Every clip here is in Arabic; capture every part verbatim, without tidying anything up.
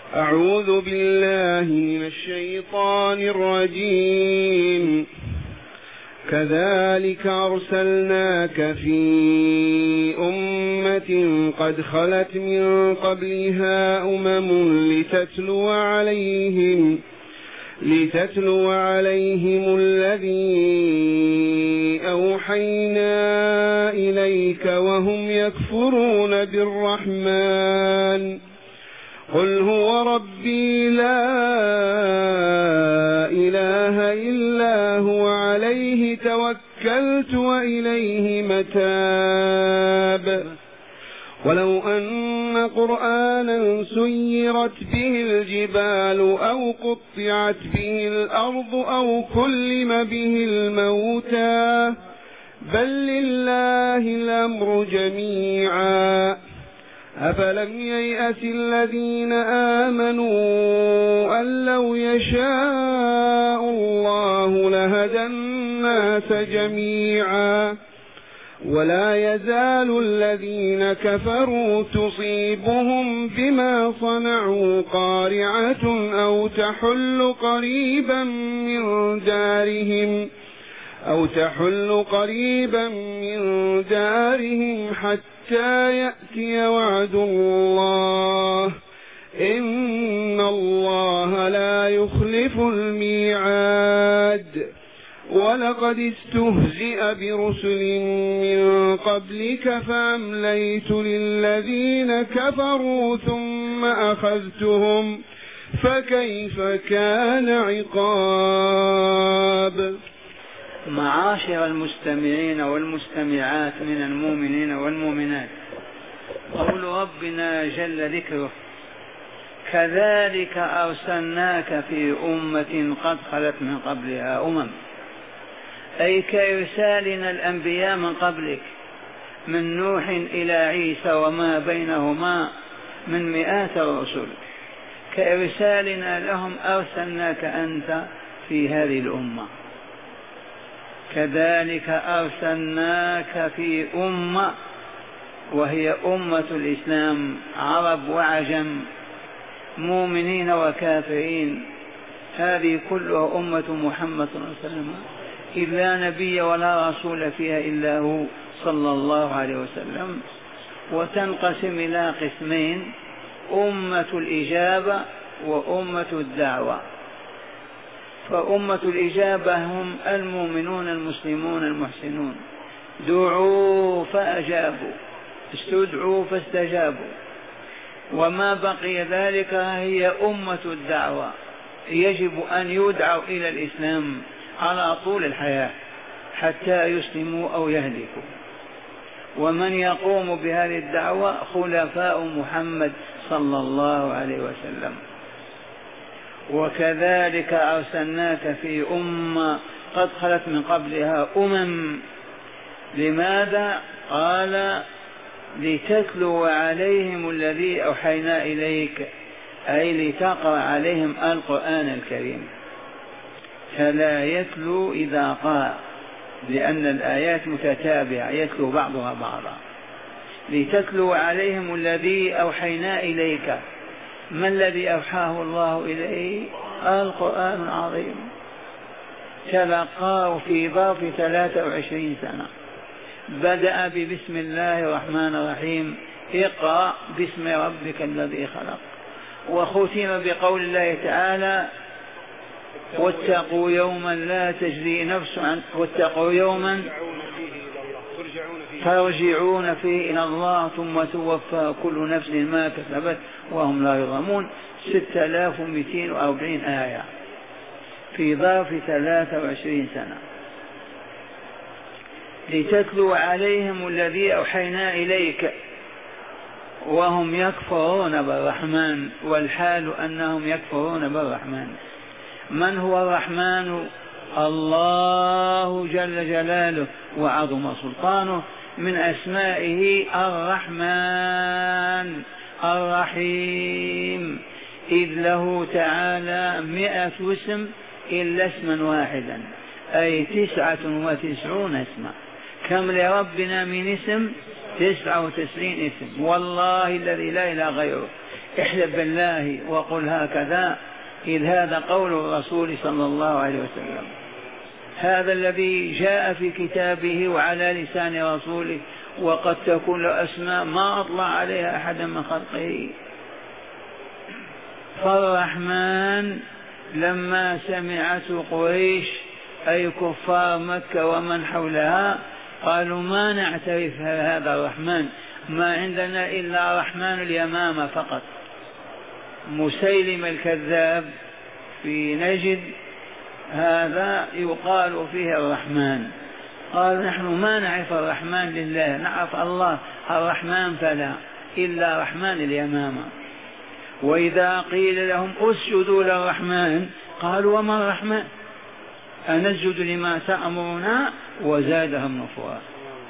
أعوذ بالله من الشيطان الرجيم. كذلك أرسلناك في أمة قد خلت من قبلها أمم لتتلو عليهم لتتلو عليهم الذي أوحينا إليك وهم يكفرون بالرحمن. قل هو ربي لا إله إلا هو عليه توكلت وإليه متاب. ولو أن قرآنا سيرت به الجبال أو قطعت به الأرض أو كلم به الموتى بل لله الأمر جميعا. أفلم ييأس الذين آمنوا أن لو يشاء الله لهدى الناس جميعا. ولا يزال الذين كفروا تصيبهم بما صنعوا قارعة أو تحل قريبا من دارهم أو تحل قريبا من دارهم حتى يأتي وعد الله إن الله لا يخلف الميعاد. ولقد استهزئ برسل من قبلك فأمليت للذين كفروا ثم أخذتهم فكيف كان عقاب. معاشر المستمعين والمستمعات من المؤمنين والمؤمنات، قول ربنا جل ذكره: كذلك أرسلناك في أمة قد خلت من قبلها أمم، أي كإرسالنا الأنبياء من قبلك من نوح إلى عيسى وما بينهما من مئات الرسل، كإرسالنا لهم أرسلناك أنت في هذه الأمة. كذلك أرسلناك في أمة، وهي أمة الإسلام، عرب وعجم، مؤمنين وكافرين، هذه كلها أمة محمد صلى الله عليه وسلم، إذ لا نبي ولا رسول فيها إلا هو صلى الله عليه وسلم. وتنقسم إلى قسمين: أمة الإجابة وأمة الدعوة. فأمة الإجابة هم المؤمنون المسلمون المحسنون، دعوا فأجابوا، استدعوا فاستجابوا. وما بقي ذلك هي أمة الدعوة، يجب أن يدعوا إلى الإسلام على طول الحياة حتى يسلموا أو يهلكوا. ومن يقوم بهذه الدعوة خلفاء محمد صلى الله عليه وسلم. وكذلك أرسلناك في أمة قد خلت من قبلها أمم. لماذا؟ قال: لتتلو عليهم الذي أوحينا إليك، أي لتقرأ عليهم القرآن الكريم. فلا يتلو إذا قرأ، لأن الآيات متتابعة يتلو بعضها بعضا. لتتلو عليهم الذي أوحينا إليك. ما الذي أوحاه الله إليه؟ القرآن العظيم، تلقاه في ظرف ثلاثة وعشرين سنة. بدأ ببسم الله الرحمن الرحيم: اقرأ باسم ربك الذي خلق. وختم بقول الله تعالى: واتقوا يوما لا تجزي نفس عن واتقوا يوما ترجعون فيه إلى الله ثم توفى كل نفس ما كسبت وهم لا يظلمون. ستة آلاف ومئتين وأربعين آية في ظرف ثلاثة وعشرين سنة. لتتلو عليهم الذي أوحينا إليك وهم يكفرون بالرحمن، والحال أنهم يكفرون بالرحمن. من هو الرحمن؟ الله جل جلاله وعظم سلطانه. من أسمائه الرحمن الرحيم، إذ له تعالى مئة اسم إلا اسما واحدا، أي تسعة وتسعون اسما. كم لربنا من اسم؟ تسعة وتسعين اسم. والله الذي لا إله غيره احلف بالله وقل هكذا، إذ هذا قول الرسول صلى الله عليه وسلم، هذا الذي جاء في كتابه وعلى لسان رسوله، وقد تكون له أسماء ما أطلع عليها أحدا من خلقه. فالرحمن لما سمعته قريش أي كفار مكة ومن حولها قالوا ما نعترف هذا الرحمن، ما عندنا إلا رحمن اليمامة فقط. مسيلم الكذاب في نجد هذا يقال فيه الرحمن، قالوا نحن ما نعرف الرحمن لله، نعرف الله الرحمن فلا، إلا رحمن اليمامة. وإذا قيل لهم اسجدوا للرحمن قالوا وما الرحمن أنسجد لما تأمرنا وزادهم نفورا.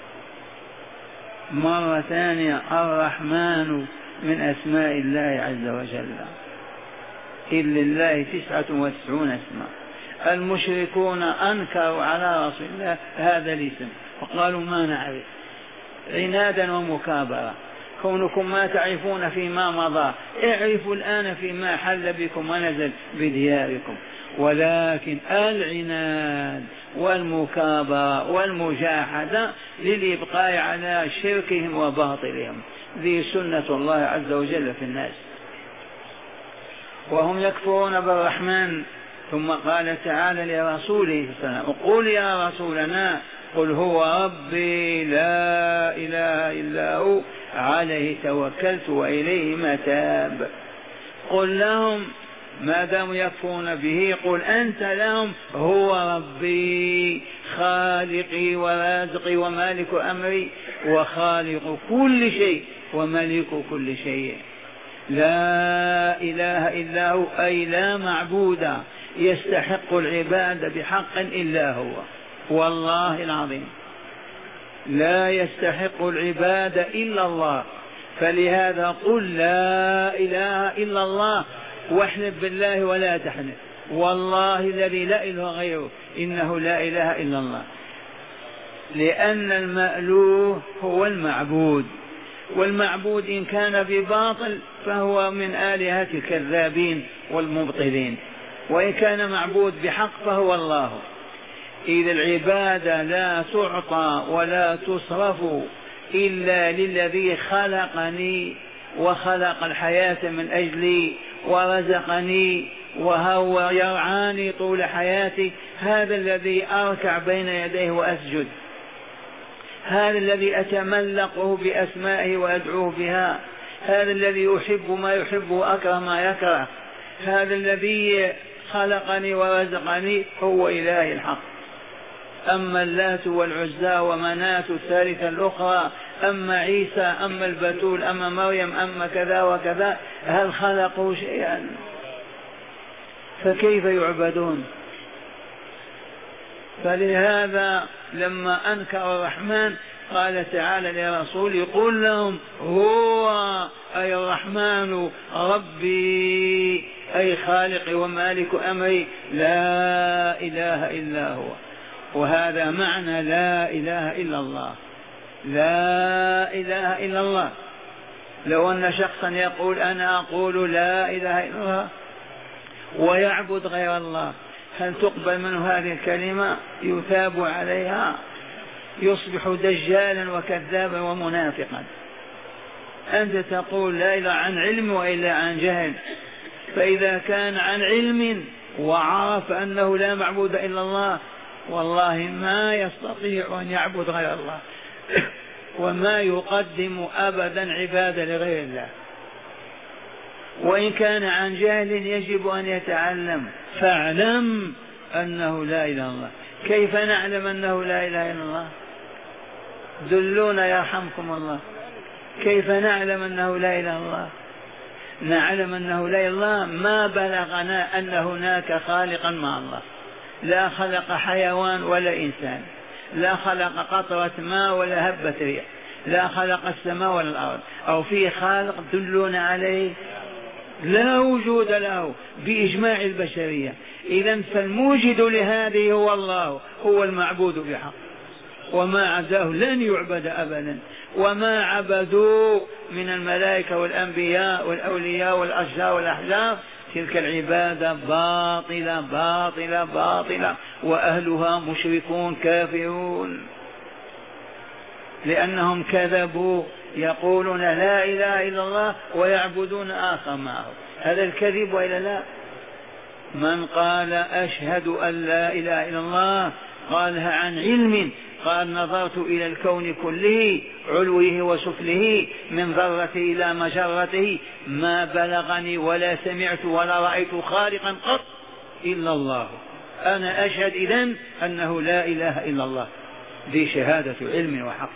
مرة ثانية الرحمن من أسماء الله عز وجل، إن لله تسعة وتسعون اسما. المشركون أنكروا على رسول الله هذا الاسم وقالوا ما نعرف، عنادا ومكابرة. كونكم ما تعرفون فيما مضى اعرفوا الآن فيما حل بكم ونزل بدياركم. ولكن العناد والمكابرة والمجاحدة للإبقاء على شركهم وباطلهم، ذي سنة الله عز وجل في الناس، وهم يكفرون بالرحمن. ثم قال تعالى لرسوله صلى الله عليه وسلم قل يا رسولنا قل هو ربي لا إله إلا هو عليه توكلت وإليه متاب. قل لهم ما دام يكفرون به قل أنت لهم هو ربي خالقي ورازقي ومالك أمري وخالق كل شيء وملك كل شيء، لا إله إلا هو أي لا معبود يستحق العبادة بحق إلا هو، والله العظيم لا يستحق العبادة إلا الله. فلهذا قل لا إله إلا الله واحلف بالله ولا تحلف، والله الذي لا إله غيره إنه لا إله إلا الله، لأن المألوه هو المعبود، والمعبود إن كان بباطل فهو من آلهة الكذابين والمبطلين، وإن كان معبود بحق فهو الله. إذا العبادة لا تعطى ولا تصرف إلا للذي خلقني وخلق الحياة من أجلي ورزقني وهو يرعاني طول حياتي، هذا الذي أركع بين يديه وأسجد، هذا الذي أتملقه بأسمائه وأدعوه بها، هذا الذي يحب ما يحب وأكره ما يكره، هذا الذي خلقني ورزقني هو إله الحق. أما اللات والعزى ومناة الثالثة الأخرى، أما عيسى، أما البتول، أما مريم، أما كذا وكذا، هل خلقوا شيئا؟ فكيف يعبدون؟ فلهذا لما أنكر الرحمن قال تعالى لرسوله قل لهم هو أي الرحمن ربي أي خالق ومالك أمري لا إله إلا هو. وهذا معنى لا إله إلا الله، لا إله إلا الله. لو أن شخصا يقول أنا أقول لا إله إلا الله ويعبد غير الله، هل تقبل منه هذه الكلمة؟ يثاب عليها، يصبح دجالا وكذابا ومنافقا. أنت تقول لا إله عن علم وإلا عن جهل، فإذا كان عن علم وعرف أنه لا معبود إلا الله والله ما يستطيع أن يعبد غير الله وما يقدم أبدا عبادة لغير الله. وإن كان عن جهل يجب أن يتعلم، فاعلم أنه لا إله إلا الله. كيف نعلم أنه لا إله إلا الله؟ دلونا يرحمكم الله. كيف نعلم أنه لا إله إلا الله؟ نعلم أنه لا إله إلا الله ما بلغنا أن هناك خالقا مع الله، لا خلق حيوان ولا إنسان، لا خلق قطرة ماء ولا هبة ريح، لا خلق السماء ولا الأرض، أو في خالق دلونا عليه؟ لا وجود له بإجماع البشرية. إذن فالموجد لهذه هو الله، هو المعبود بحق، وما عداه لن يعبد أبدا. وما عبدوا من الملائكة والأنبياء والأولياء والأشجار والأحجار تلك العبادة باطلة باطلة باطلة، وأهلها مشركون كافرون، لأنهم كذبوا، يقولون لا إله إلا الله ويعبدون آخر معه. هذا الكذب وإلا لا؟ من قال أشهد أن لا إله إلا الله قالها عن علم، قال نظرت إلى الكون كله علوه وسفله من ذرته إلى مجرته ما بلغني ولا سمعت ولا رأيت خالقا قط إلا الله، أنا أشهد إذن أنه لا إله إلا الله، ذي شهادة علم وحق.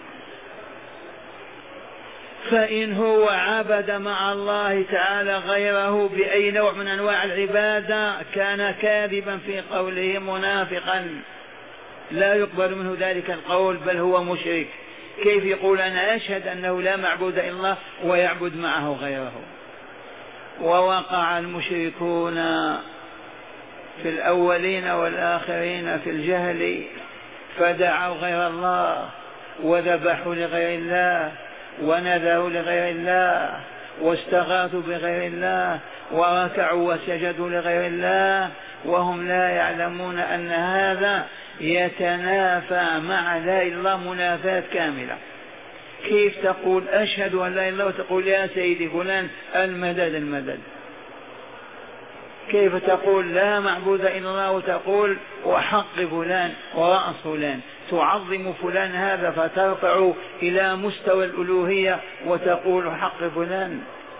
فإن هو عبد مع الله تعالى غيره بأي نوع من أنواع العبادة كان كاذبا في قوله منافقا، لا يقبل منه ذلك القول، بل هو مشرك. كيف يقول أنا أشهد أنه لا معبود إلا الله ويعبد معه غيره؟ ووقع المشركون في الأولين والآخرين في الجهل، فدعوا غير الله وذبحوا لغير الله ونذروا لغير الله واستغاثوا بغير الله وركعوا وسجدوا لغير الله، وهم لا يعلمون أن هذا يتنافى مع لا إله إلا الله منافاة كاملة. كيف تقول أشهد أن لا إله إلا الله وتقول يا سيدي فلان المدد المدد؟ كيف تقول لا معبود إلا الله وتقول وحق فلان ورأس فلان؟ تعظم فلان هذا فترفع إلى مستوى الألوهية وتقول حق فلان.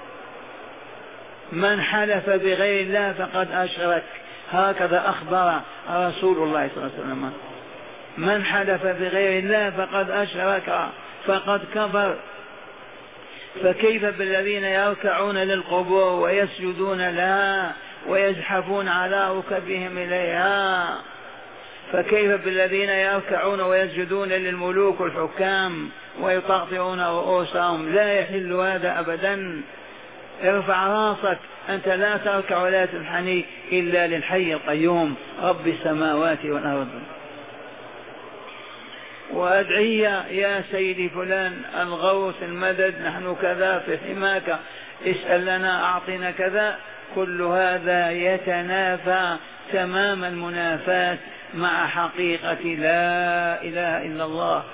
من حلف بغير الله فقد أشرك، هكذا أخبر رسول الله صلى الله عليه وسلم. من حلف بغير الله فقد أشرك فقد كفر. فكيف بالذين يركعون للقبور ويسجدون لها ويزحفون على ركبهم إليها؟ فكيف بالذين يركعون ويسجدون للملوك والحكام ويطأطئون رؤوسهم؟ لا يحل هذا أبدا. ارفع راسك، أنت لا تركع ولا تنحني إلا للحي القيوم رب السماوات والأرض. وأدعية يا سيدي فلان الغوث المدد نحن كذا في حماك اسأل لنا أعطنا كذا، كل هذا يتنافى تمام المنافاة مع حقيقة لا إله إلا الله.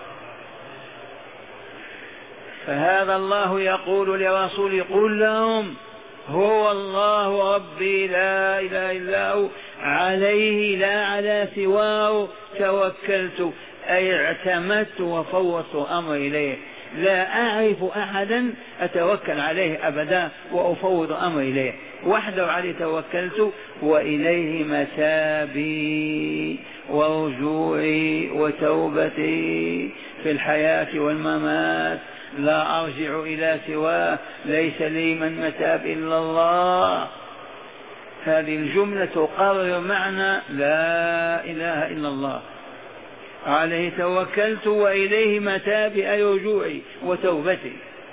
فهذا الله يقول لرسوله قل لهم هو الله ربي لا إله إلا هو عليه لا على سواه توكلت، أي اعتمدت وفوضت أمري إليه، لا أعرف أحدا أتوكل عليه أبدا وأفوض أمري إليه، وحده عليه توكلت، وإليه متابي ورجوعي وتوبتي في الحياة والممات، لا أرجع إلى سواه، ليس لي من متاب إلا الله. هذه الجملة تقرر معنى لا إله إلا الله، عليه توكلت وإليه متابي أي رجوعي وتوبتي.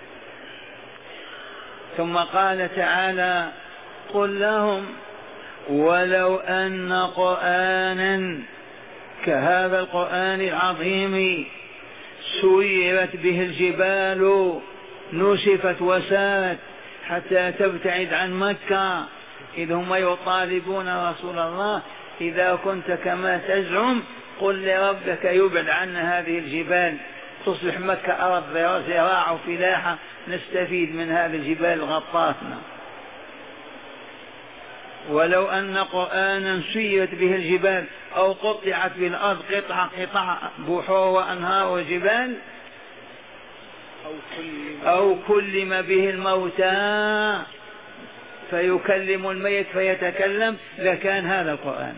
ثم قال تعالى قل لهم ولو أن قرآنا كهذا القرآن العظيم سيرت به الجبال نسفت وسارت حتى تبتعد عن مكة، إذ هم يطالبون رسول الله إذا كنت كما تزعم قل لربك يبعد عنا هذه الجبال تصبح مكة أرض زراعة وفلاحة نستفيد من هذه الجبال غطاتنا. ولو أن قرآنا سيرت به الجبال أو قطعت بالأرض قطعة قطع بحور وأنهار وجبال أو كلم به الموتى فيكلم الميت فيتكلم لكان هذا القرآن.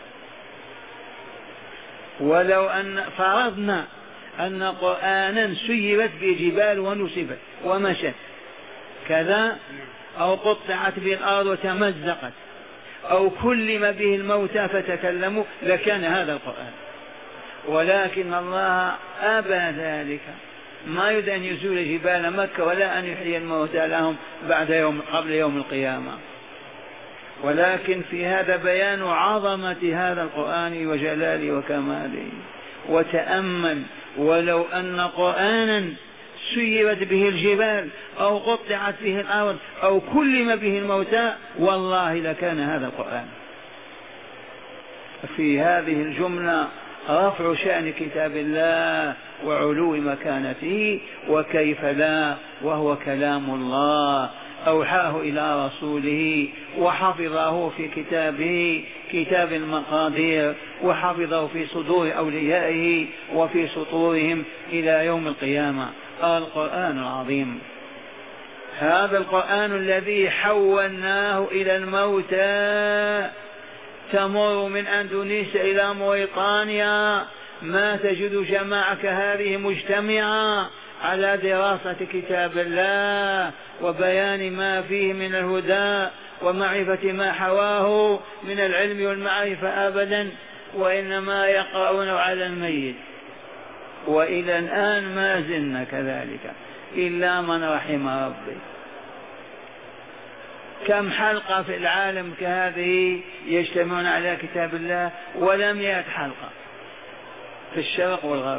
ولو أن فرضنا أن قرآنا سيرت بجبال ونسفت ومشت كذا أو قطعت بالأرض وتمزقت أو كلم به الموتى فتكلموا لكان هذا القرآن، ولكن الله أبى ذلك، ما يريد أن يزول جبال مكة ولا أن يحيي الموتى لهم بعد يوم قبل يوم القيامة. ولكن في هذا بيان عظمة هذا القرآن وجلاله وكماله. وتأمل ولو أن قرآنا سيرت به الجبال أو قطعت به الأرض أو كلم به الموتى والله لكان هذا القرآن. في هذه الجملة رفع شأن كتاب الله وعلو مكانته، وكيف لا وهو كلام الله أوحاه إلى رسوله وحفظه في كتابه كتاب المقادير، وحفظه في صدور أوليائه وفي سطورهم إلى يوم القيامة. القرآن العظيم، هذا القرآن الذي حولناه إلى الموتى، تمر من أندونيسيا إلى موريطانيا ما تجد جماعة كهذه مجتمعة على دراسة كتاب الله وبيان ما فيه من الهدى ومعرفة ما حواه من العلم والمعرفة أبدا، وإنما يقرؤون على الميت. وإلى الآن ما زلنا كذلك إلا من رحم ربي. كم حلقة في العالم كهذه يجتمعون على كتاب الله، ولم يأت حلقة في الشرق والغرب.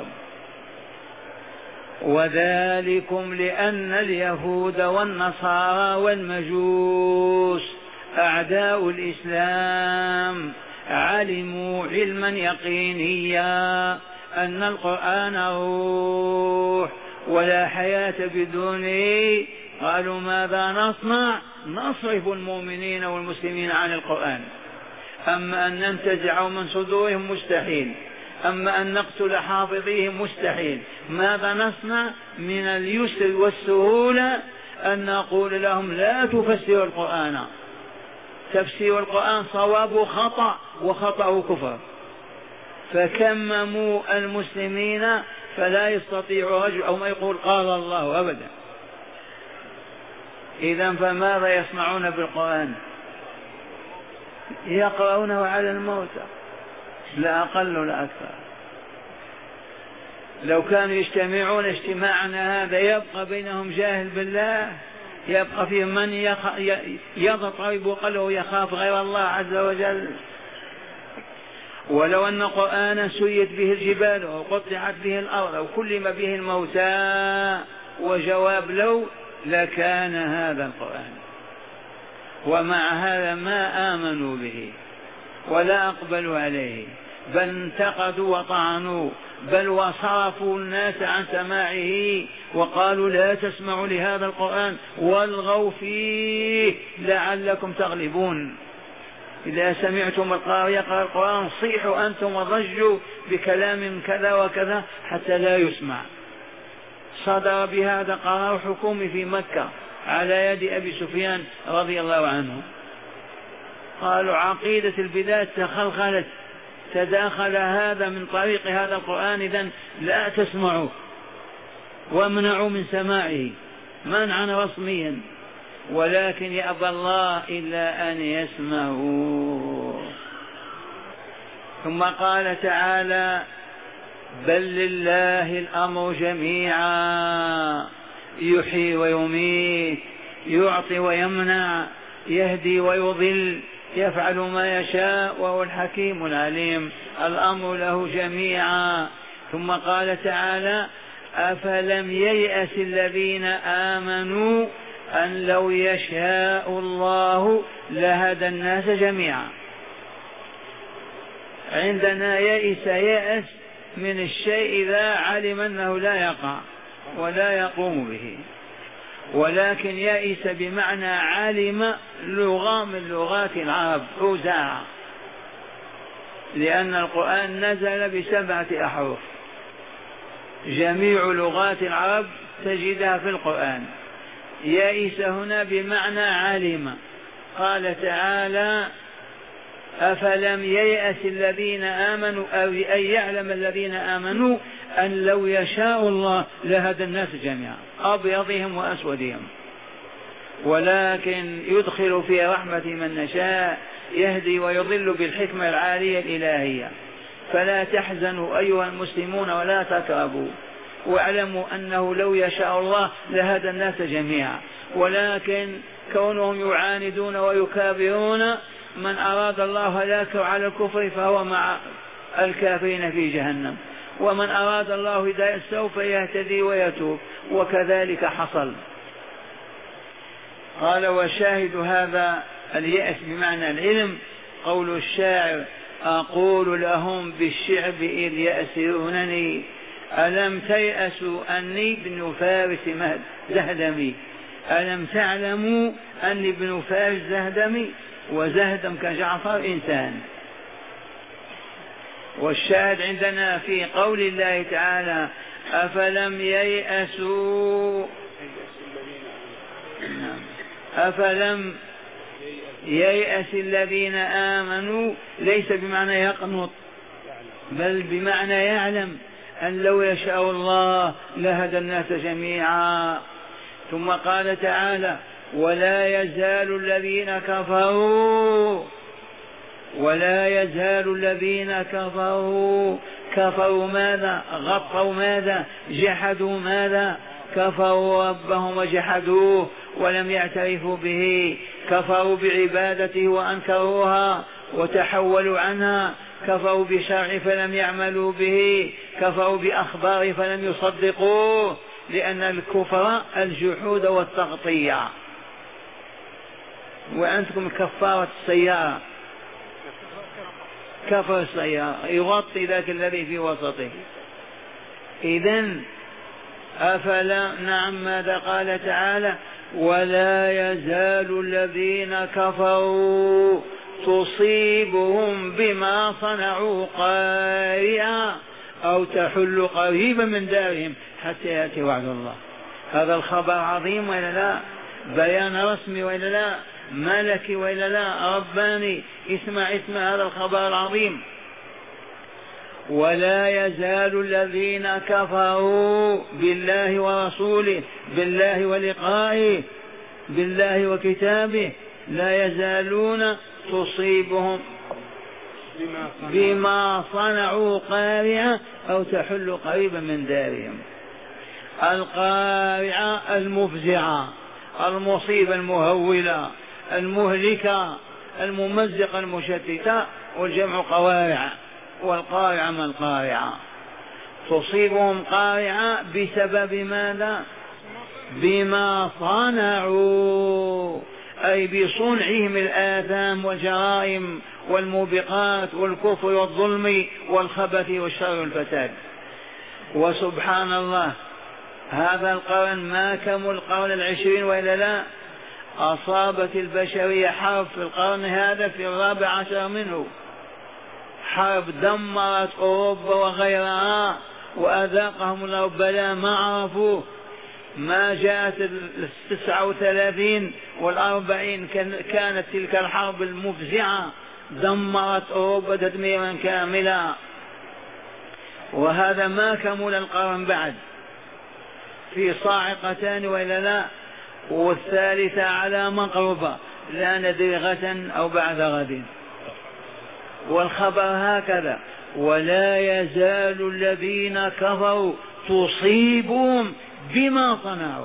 وذلكم لأن اليهود والنصارى والمجوس أعداء الإسلام علموا علما يقينيا أن القرآن روح ولا حياة بدونه. قالوا ماذا نصنع؟ نصرف المؤمنين والمسلمين عن القرآن. أما أن ننتزعه من صدورهم مستحيل، أما أن نقتل حافظيهم مستحيل. ماذا نصنع؟ من اليسر والسهولة أن نقول لهم لا تفسروا القرآن، تفسير القرآن صواب خطأ وخطأ كفر. فكمموا المسلمين فلا يستطيع رجل أو ما يقول قال الله أبدا. إذن فماذا يصنعون بالقرآن؟ يقرؤونه على الموتى، لا أقل ولا أكثر. لو كانوا يجتمعون اجتماعنا هذا يبقى بينهم جاهل بالله، يبقى فيه من يضطرب قلبه يخاف غير الله عز وجل. ولو أن قرآنا سيت به الجبال أو قطعت به الأرض أو كلم به الموتى، وجواب لو لكان هذا القرآن. ومع هذا ما آمنوا به ولا أقبلوا عليه، بل انتقدوا وطعنوا، بل وصرفوا الناس عن سماعه وقالوا لا تسمعوا لهذا القرآن والغوا فيه لعلكم تغلبون. إذا سمعتم القارئ يقرأ القرآن صيحوا أنتم وضجوا بكلام كذا وكذا حتى لا يسمع. صدر بهذا قرار حكومي في مكة على يد أبي سفيان رضي الله عنه. قالوا عقيدة البلاد تخلخلت، تداخل هذا من طريق هذا القرآن، إذن لا تسمعوا، وامنعوا من سماعه منعا رسميا. ولكن يأبى الله إلا أن يسمعوا. ثم قال تعالى بل لله الأمر جميعا يحيي ويميت، يعطي ويمنع، يهدي ويضل، يفعل ما يشاء وهو الحكيم العليم. الأمر له جميعا. ثم قال تعالى أفلم ييأس الذين آمنوا أن لو يشاء الله لهدى الناس جميعا. عندنا يئس يأس من الشيء إذا علم أنه لا يقع ولا يقوم به، ولكن يئس بمعنى علم لغة من لغات العرب أوزاع، لأن القرآن نزل بسبعة أحرف، جميع لغات العرب تجدها في القرآن. يئس هنا بمعنى علم. قال تعالى أفلم ييأس الذين آمنوا أو أن يعلم الذين آمنوا أن لو يشاء الله لهدى الناس جميعا أبيضهم وأسودهم، ولكن يدخل في رحمة من نشاء، يهدي ويضل بالحكمة العالية الإلهية. فلا تحزنوا أيها المسلمون ولا تكربوا، واعلموا أنه لو يشاء الله لهدى الناس جميعا، ولكن كونهم يعاندون ويكابرون من أراد الله هلاكه على الكفر فهو مع الكافرين في جهنم، ومن أراد الله هداية سوف يهتدي ويتوب، وكذلك حصل. قال وشاهد هذا اليأس بمعنى العلم قول الشاعر: أقول لهم بالشعب إذ يأسرونني ألم تيأسوا أني ابن فارس زهدمي، ألم تعلموا أني ابن فارس زهدمي، وزهدم كجعفر إنسان. والشاهد عندنا في قول الله تعالى: أفلم ييأسوا أفلم ييأس الذين آمنوا، ليس بمعنى يقنط بل بمعنى يعلم أن لو يشاء الله لهدى الناس جميعا. ثم قال تعالى: ولا يزال الذين كفروا ولا يزال الذين كفروا كفروا ماذا؟ غطوا ماذا؟ جحدوا ماذا؟ كفروا ربهم وجحدوه ولم يعترفوا به، كفروا بعبادته وأنكروها وتحولوا عنها، كفروا بشرع فلم يعملوا به، كفروا بأخبار فلم يصدقوه، لأن الكفر الجحود والتغطية. وعندكم كفارة السيارة، كفر السيارة يغطي ذاك الذي في وسطه. إذن أفلا نعم ماذا قال تعالى: ولا يزال الذين كفروا تصيبهم بما صنعوا قارعة أو تحل قريبا من دارهم حتى يأتي وعد الله. هذا الخبر عظيم وإلا لا؟ بيان رسمي وإلا لا؟ ملكي وإلا لا؟ رباني. اسمع اسمع هذا الخبر العظيم: ولا يزال الذين كفروا بالله ورسوله، بالله ولقائه، بالله وكتابه، لا يزالون تصيبهم بما صنعوا قارعة أو تحل قريبا من دارهم. القارعة المفزعة، المصيبة المهولة المهلكة الممزقة المشتتة، والجمع قوارع، والقارعة ما القارعة. تصيبهم قارعة بسبب ماذا؟ بما صنعوا، أي بصنعهم الآثام والجرائم والموبقات والكفر والظلم والخبث والشر والفساد. وسبحان الله هذا القرن ما كمل القرن العشرين وإلا لا؟ أصابت البشرية حرب في القرن هذا في الرابع عشر منه، حرب دمرت أوروبا وغيرها وأذاقهم الله بلاء ما عرفوه. ما جاءت التسعة وثلاثين والأربعين كانت تلك الحرب المفزعة دمرت أوروبا تدميرا كاملا، وهذا ما كمل القرن بعد، في صاعقتان وإلا لا، والثالثة على مقربة لا ندري غدا أو بعد غد. والخبر هكذا: ولا يزال الذين كفروا تصيبهم بما صنعوا.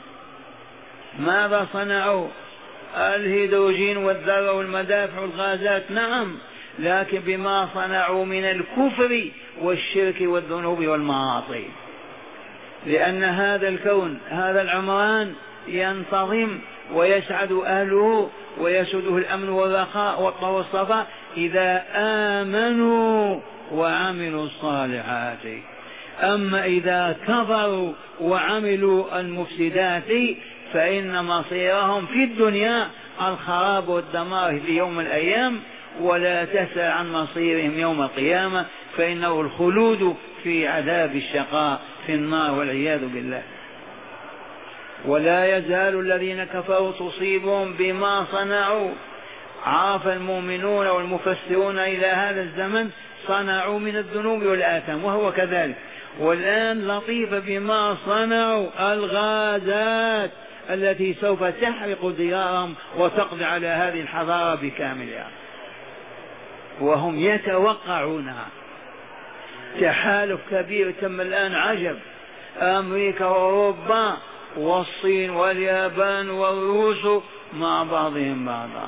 ماذا صنعوا؟ الهيدروجين والذرة والمدافع والغازات، نعم، لكن بما صنعوا من الكفر والشرك والذنوب والمعاصي. لأن هذا الكون هذا العمران ينتظم ويسعد أهله ويسده الأمن والرخاء والطهر والصفاء إذا آمنوا وعملوا الصالحات. أما إذا كفروا وعملوا المفسدات فإن مصيرهم في الدنيا الخراب والدمار في يوم الأيام، ولا تسأل عن مصيرهم يوم القيامة، فإنه الخلود في عذاب الشقاء في النار والعياذ بالله. ولا يزال الذين كفروا تصيبهم بما صنعوا. عرف المؤمنون والمفسرون إلى هذا الزمن صنعوا من الذنوب والآثام، وهو كذلك. والآن لطيفة بما صنعوا الغازات التي سوف تحرق ديارهم وتقضي على هذه الحضارة بكاملها، وهم يتوقعونها. تحالف كبير تم الآن، عجب، أمريكا وأوروبا والصين واليابان والروس مع بعضهم بعضا،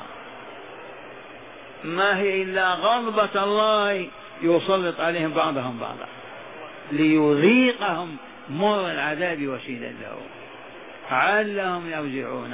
ما هي إلا غضبة الله يسلط عليهم بعضهم بعضا. ليذيقهم مر العذاب وشدته علهم يرجعون.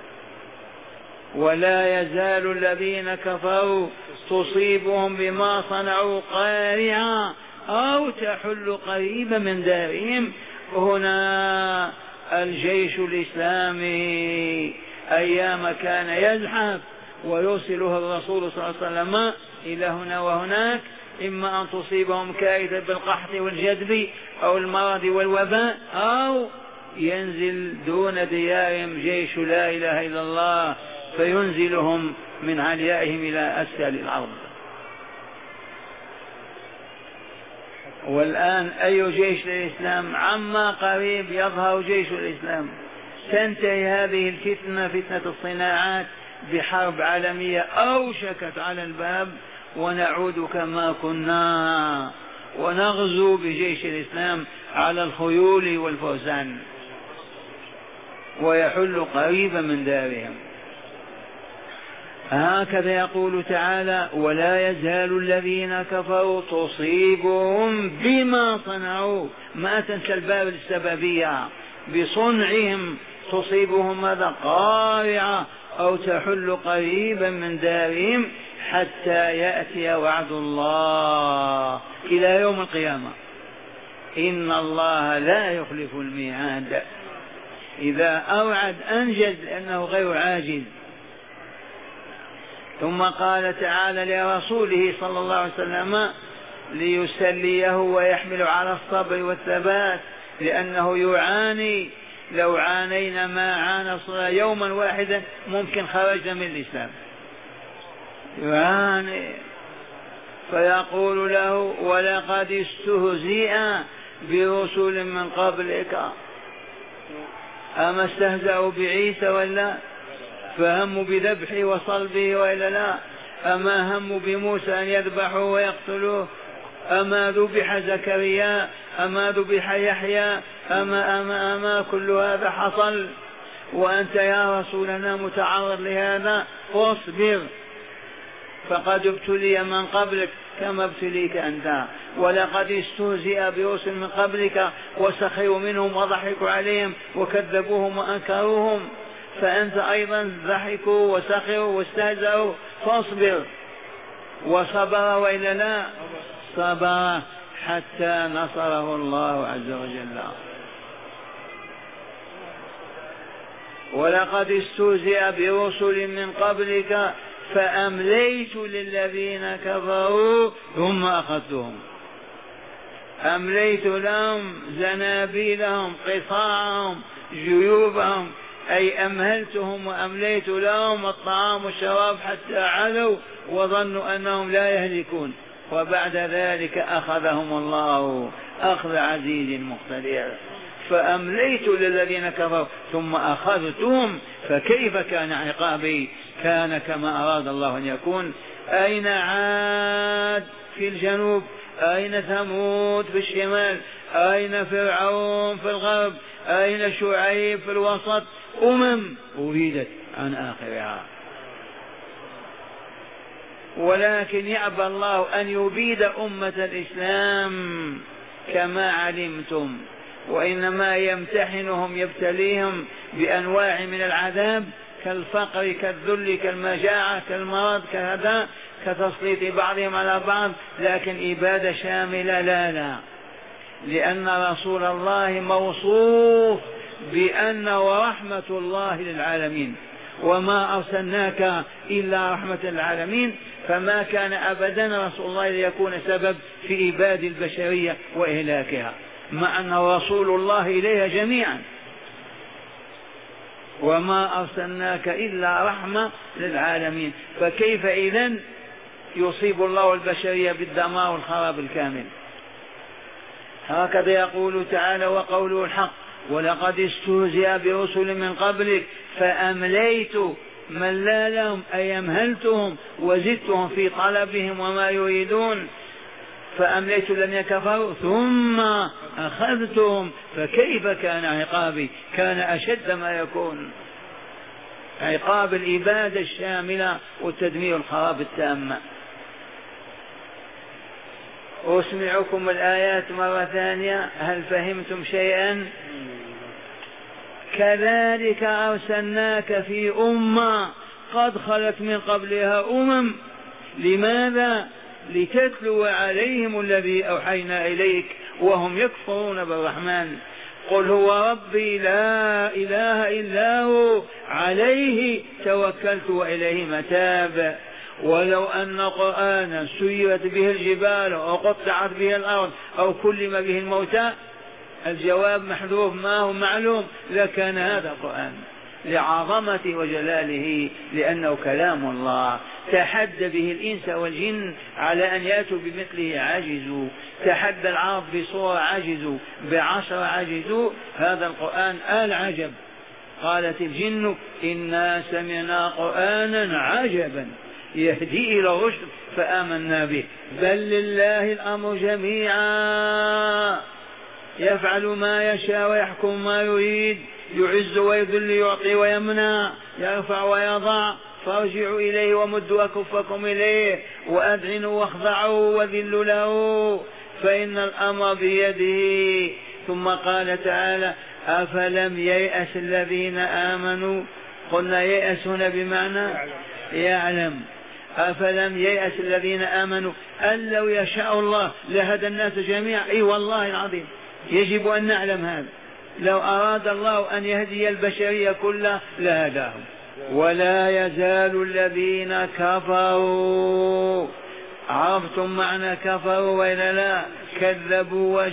ولا يزال الذين كفروا تصيبهم بما صنعوا قارعة أو تحل قريبا من دارهم. هنا الجيش الإسلامي أيام كان يزحف ويرسله الرسول صلى الله عليه وسلم إلى هنا وهناك، إما أن تصيبهم كارثة بالقحط والجدب أو المرض والوباء، أو ينزل دون ديارهم جيش لا إله إلا الله فينزلهم من عليائهم إلى أسفل الأرض. والآن أي جيش للإسلام؟ عما قريب يظهر جيش الإسلام. تنتهي هذه الفتنة، فتنة الصناعات، بحرب عالمية أوشكت على الباب، ونعود كما كنا ونغزو بجيش الإسلام على الخيول والفرسان ويحل قريبا من دارهم. هكذا يقول تعالى: ولا يزال الذين كفروا تصيبهم بما صنعوا. ما تنسى الباب السببية، بصنعهم تصيبهم ماذا؟ قارعة أو تحل قريبا من دارهم حتى يأتي وعد الله إلى يوم القيامة. إن الله لا يخلف الميعاد، إذا أوعد أنجز لأنه غير عاجز. ثم قال تعالى لرسوله صلى الله عليه وسلم ليسليه ويحمل على الصبر والثبات، لأنه يعاني. لو عانينا ما عانى صلى يوما واحدا ممكن خرجنا من الإسلام. يعاني فيقول له: ولقد استهزئ برسل من قبلك. أما استهزأوا بعيسى ولا؟ فهموا بذبحه وصلبه وإلا لا؟ أما هموا بموسى أن يذبحوه ويقتلوه؟ أما ذبح زكريا؟ أما ذبح يحيى؟ أما أما أما كل هذا حصل، وأنت يا رسولنا متعرض لهذا، فاصبر فقد ابتلي من قبلك كما ابتليك أنت. ولقد استهزئ برسل من قبلك وسخروا منهم وضحكوا عليهم وكذبوهم وأنكروهم، فأنت أيضا ضحكوا وسخروا واستهزأوا، فاصبر. وصبر وإلا لا؟ صبر حتى نصره الله عز وجل. ولقد استهزئ برسل من قبلك فأمليت للذين كفروا ثم أخذتهم. أمليت لهم زنابيلهم، قطاعهم، جيوبهم، أي أمهلتهم وأمليت لهم الطعام والشراب حتى علوا وظنوا أنهم لا يهلكون، وبعد ذلك أخذهم الله أخذ عزيز مقتدر. فأمليت للذين كفروا ثم أخذتهم، فكيف كان عقابي؟ كان كما أراد الله أن يكون. أين عاد في الجنوب؟ أين ثمود في الشمال؟ أين فرعون في الغرب؟ أين شعيب في الوسط؟ أمم أبيدت عن آخرها. ولكن يأبى الله أن يبيد أمة الإسلام كما علمتم، وإنما يمتحنهم يبتليهم بأنواع من العذاب، كالفقر، كالذل، كالمجاعة، كالمرض، كهذا، كتسليط بعضهم على بعض، لكن إبادة شاملة لا لا، لأن رسول الله موصوف بأنه رحمة الله للعالمين، وما أرسلناك إلا رحمة للعالمين. فما كان أبدا رسول الله ليكون سبب في إبادة البشرية وإهلاكها، مع أنه رسول الله إليها جميعا. وما أرسلناك إلا رحمة للعالمين، فكيف إذن يصيب الله البشرية بالدمار والخراب الكامل؟ هكذا يقول تعالى وقوله الحق: ولقد استهزئ برسل من قبلك فأمليت من لا لهم، أي أمهلتهم وزدتهم في طلبهم وما يريدون. فأمليت لم يكفروا ثم أخذتهم، فكيف كان عقابي؟ كان أشد ما يكون، عقاب الإبادة الشاملة والتدمير الخراب التام. أسمعكم الآيات مرة ثانية، هل فهمتم شيئا؟ كذلك أرسلناك في أمة قد خلت من قبلها أمم. لماذا؟ لتتلو عليهم الذي أوحينا إليك وهم يكفرون بالرحمن. قل هو ربي لا إله إلا هو عليه توكلت وإليه متاب. ولو أن قرآنا سيرت به الجبال أو قطعت به الأرض أو كلم به الموتى، الجواب محذوف ما هو معلوم، لكان هذا القرآن لعظمته وجلاله، لأنه كلام الله. تحدى به الإنس والجن على أن يأتوا بمثله عجزوا، تحدى العرب بصورة عجزوا، بعشر عجزوا، هذا القرآن العجب. قالت الجن إنا سمعنا قرآنا عجبا يهدي إلى الرشد فآمنا به. بل لله الأمر جميعا يفعل ما يشاء ويحكم ما يريد، يعز ويذل، يعطي ويمنع، يرفع ويضع. فارجعوا إليه ومدوا أكفكم إليه وأذعنوا واخضعوا وذلوا له، فإن الأمر بيده. ثم قال تعالى أفلم ييأس الذين آمنوا، قلنا ييأس هنا بمعنى يعلم. أفلم ييأس الذين آمنوا أن لو يشاء الله لهدى الناس جميعا. أي والله العظيم يجب أن نعلم هذا، لو أراد الله أن يهدي البشرية كلها لهداهم. ولا يزال الذين كفروا، عرفتم معنى كفروا وإلا لا؟ كذبوا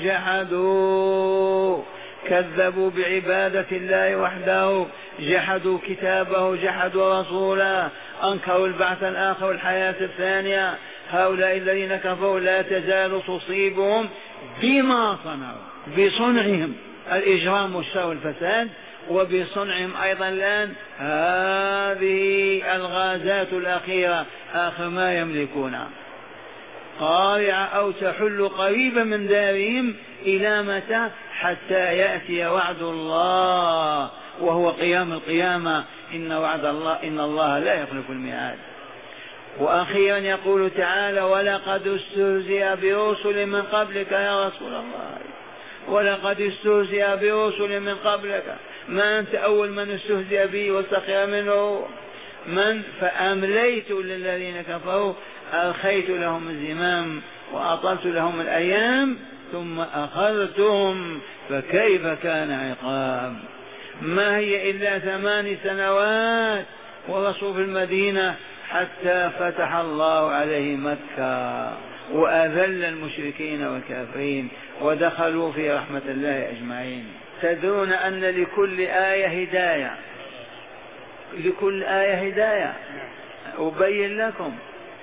وجحدوا، كذبوا بعبادة الله وحده، جحدوا كتابه، جحدوا رسوله، أنكروا البعث الآخر والحياة الثانية. هؤلاء الذين كفروا لا تزال تصيبهم بما صنعوا، بصنعهم الإجرام والشر والفساد، وبصنعهم أيضا الآن هذه الغازات الأخيرة آخر ما يملكونها، قارعة أو تحل قريبا من دارهم. إلى متى؟ حتى يأتي وعد الله وهو قيام القيامة. إن وعد الله إن الله لا يخلف الميعاد. وأخيرا يقول تعالى ولقد استهزئ برسل من قبلك يا رسول الله، ولقد استهزئ برسل من قبلك، ما أنت أول من استهزئ به واستخير منه من؟ فأمليت للذين كفروا أرخيت لهم الزمام وأطلت لهم الأيام ثم أخذتهم فكيف كان عقاب. ما هي إلا ثمان سنوات ورسوا في المدينة حتى فتح الله عليه مكة وأذل المشركين والكافرين ودخلوا في رحمة الله أجمعين. تدرون أن لكل آية هداية، لكل آية هداية. أبين لكم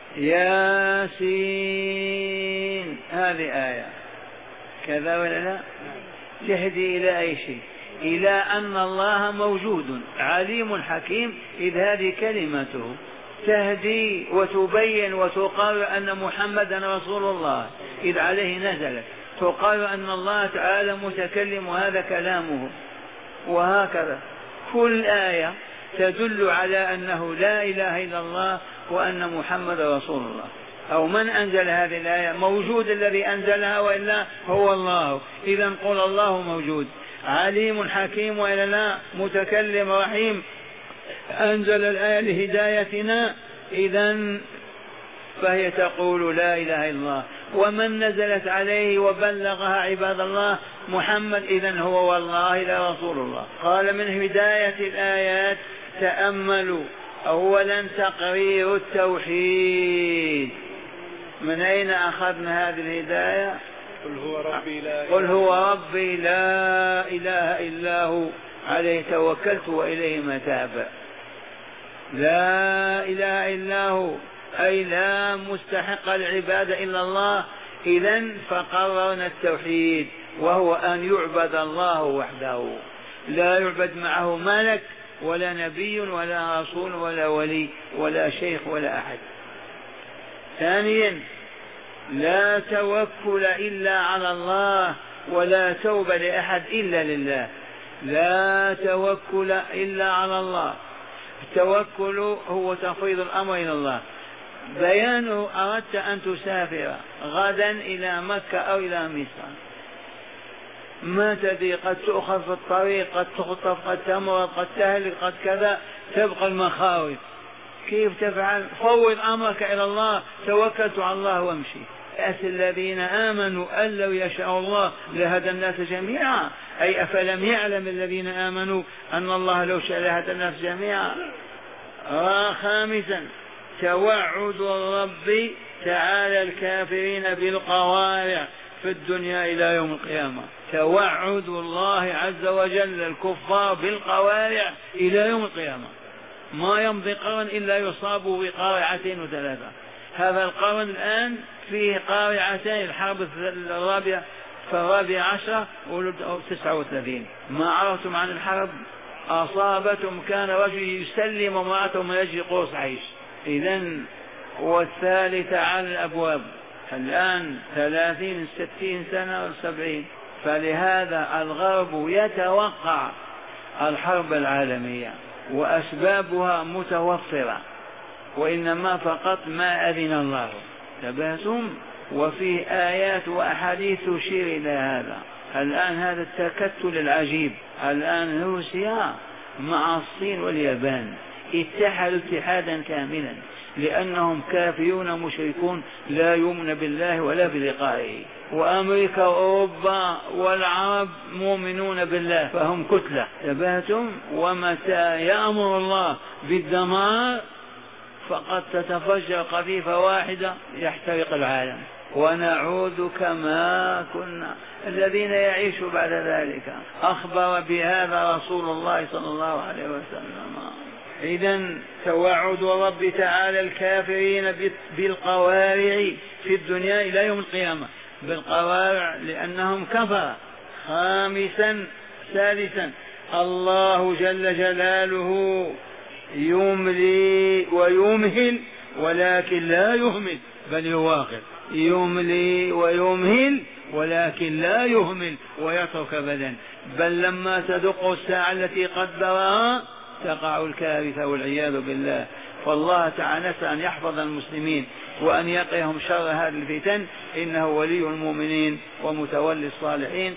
ياسين هذه آية كذا ولا لا؟ تهدي إلى أي شيء؟ إلى أن الله موجود عليم حكيم، إذ هذه كلمته تهدي وتبين وتقرر أن محمدا رسول الله إذ عليه نزلت، تقرر أن الله تعالى متكلم وهذا كلامه. وهكذا كل آية تدل على أنه لا إله إلا الله وأن محمد رسول الله. أو من أنزل هذه الآية؟ موجود الذي أنزلها وإلا هو الله. إذا قل الله موجود عليم حكيم وإلا لا؟ متكلم رحيم، أنزل الآية لهدايتنا، إذا فهي تقول لا إله إلا الله. ومن نزلت عليه وبلغها عباد الله محمد، إذا هو والله لا رسول الله. قال من هداية الآيات تأملوا أولا تقرير التوحيد. من أين أخذنا هذه الهداية؟ قل هو ربي لا قل هو ربي لا إله إلا هو عليه توكلت وإليه متاب. لا إله إلا هو أي لا مستحق العبادة إلا الله. إذن فقررنا التوحيد وهو أن يعبد الله وحده، لا يعبد معه ملك ولا نبي ولا رسول ولا ولي ولا شيخ ولا أحد. ثانيا لا توكل إلا على الله ولا توبة لأحد إلا لله. لا توكل إلا على الله. التوكل هو تفويض الأمر إلى الله. بيانه أردت أن تسافر غدا إلى مكة أو إلى مصر، ما تدري، قد تؤخذ في الطريق، قد تخطف، قد تمرض، قد تهلك، قد كذا، تبقى المخاوف. كيف تفعل؟ فوض أمرك إلى الله، توكلت على الله وامشي. أس الذين آمنوا أن لو يشاء الله لهدى الناس جميعا، أي أفلم يعلم الذين آمنوا أن الله لو شاء لهدى الناس جميعا. آه خامسا توعد الرب تعالى الكافرين بالقوارع في الدنيا إلى يوم القيامة. توعد الله عز وجل الكفار بالقوارع إلى يوم القيامة، ما يمضي قرن إلا يصابوا بقارعتين وثلاثة. هذا القرن الآن فيه قارعتين، الحرب الرابعة فالرابعة عشرة وتسعة وثلاثين. ما عرفتم عن الحرب أصابتهم كان رجل يسلم امرأته من أجل قرص عيش. إذن والثالثة على الأبواب الآن ثلاثين ستين سنة وسبعين. فلهذا الغرب يتوقع الحرب العالمية وأسبابها متوفرة، وإنما فقط ما أذن الله. تبهتم؟ وفيه آيات وأحاديث تشير إلى هذا. الآن هذا التكتل العجيب، الآن روسيا مع الصين واليابان اتحدوا اتحادا كاملا لأنهم كافرون مشركون لا يؤمن بالله ولا بلقائه، وأمريكا وأوروبا والعرب مؤمنون بالله، فهم كتلة. تبهتم؟ ومتى يأمر الله بالدمار فقد تتفجر قذيفة واحدة يحترق العالم ونعود كما كنا. الذين يعيشوا بعد ذلك أخبر بهذا رسول الله صلى الله عليه وسلم. إذن توعد رب تعالى الكافرين بالقوارع في الدنيا إلى يوم القيامة، بالقوارع لأنهم كفر. خامسا ثالثا الله جل جلاله يملي ويمهل ولكن لا يهمل بل يواخر. يملي ويمهل ولكن لا يهمل ويترك أبدا، بل لما تدق الساعة التي قدرها تقع الكارثة والعياذ بالله. فالله تعالى نسأل أن يحفظ المسلمين وأن يقيهم شر هذه الفتن، إنه ولي المؤمنين ومتولي الصالحين.